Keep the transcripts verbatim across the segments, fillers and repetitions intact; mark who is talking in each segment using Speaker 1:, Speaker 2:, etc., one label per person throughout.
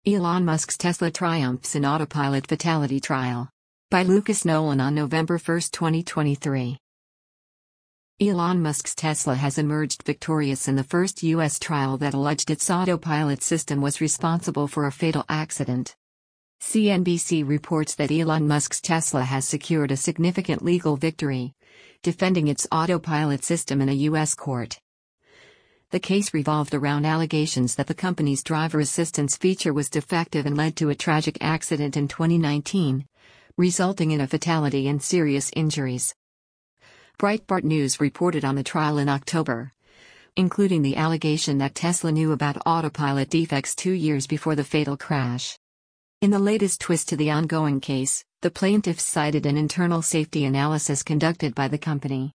Speaker 1: Elon Musk's Tesla triumphs in autopilot fatality trial. By Lucas Nolan on November first, twenty twenty-three. Elon Musk's Tesla has emerged victorious in the first U S trial that alleged its autopilot system was responsible for a fatal accident. C N B C reports that Elon Musk's Tesla has secured a significant legal victory, defending its autopilot system in a U S court. The case revolved around allegations that the company's driver assistance feature was defective and led to a tragic accident in twenty nineteen, resulting in a fatality and serious injuries. Breitbart News reported on the trial in October, including the allegation that Tesla knew about autopilot defects two years before the fatal crash. In the latest twist to the ongoing case, the plaintiffs cited an internal safety analysis conducted by the company.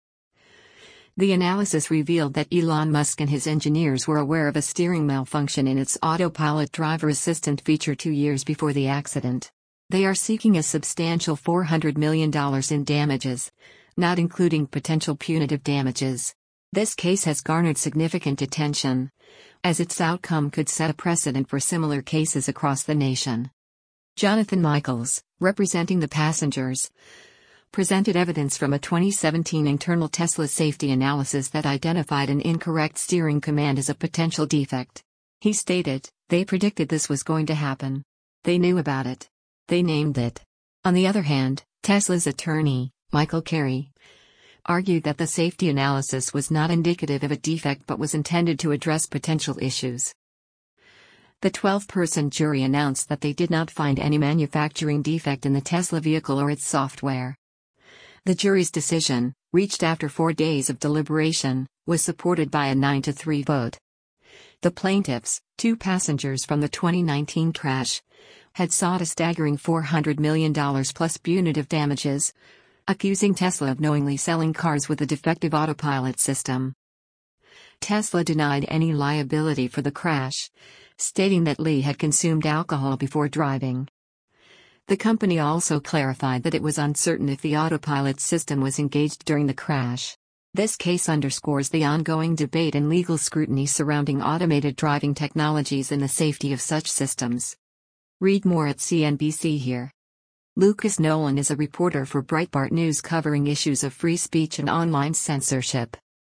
Speaker 1: The analysis revealed that Elon Musk and his engineers were aware of a steering malfunction in its autopilot driver assistant feature two years before the accident. They are seeking a substantial four hundred million dollars in damages, not including potential punitive damages. This case has garnered significant attention, as its outcome could set a precedent for similar cases across the nation. Jonathan Michaels, representing the passengers, presented evidence from a twenty seventeen internal Tesla safety analysis that identified an incorrect steering command as a potential defect. He stated, "They predicted this was going to happen. They knew about it. They named it." On the other hand, Tesla's attorney, Michael Carey, argued that the safety analysis was not indicative of a defect but was intended to address potential issues. The twelve-person jury announced that they did not find any manufacturing defect in the Tesla vehicle or its software. The jury's decision, reached after four days of deliberation, was supported by a nine to three vote. The plaintiffs, two passengers from the twenty nineteen crash, had sought a staggering four hundred million dollars plus punitive damages, accusing Tesla of knowingly selling cars with a defective autopilot system. Tesla denied any liability for the crash, stating that Lee had consumed alcohol before driving. The company also clarified that it was uncertain if the autopilot system was engaged during the crash. This case underscores the ongoing debate and legal scrutiny surrounding automated driving technologies and the safety of such systems. Read more at C N B C here. Lucas Nolan is a reporter for Breitbart News covering issues of free speech and online censorship.